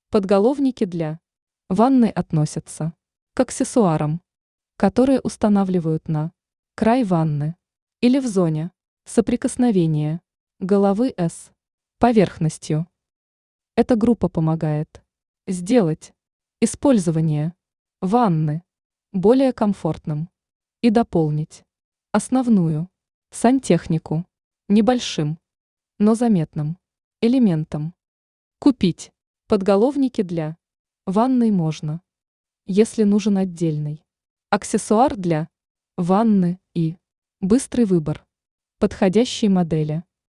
Подголовники для ванны относятся к аксессуарам, которые устанавливают на край ванны или в зоне соприкосновения головы с поверхностью. Эта группа помогает сделать использование ванны более комфортным и дополнить основную сантехнику небольшим, но заметным элементом. Купить подголовники для ванной можно, если нужен отдельный аксессуар для ванны и быстрый выбор подходящей модели.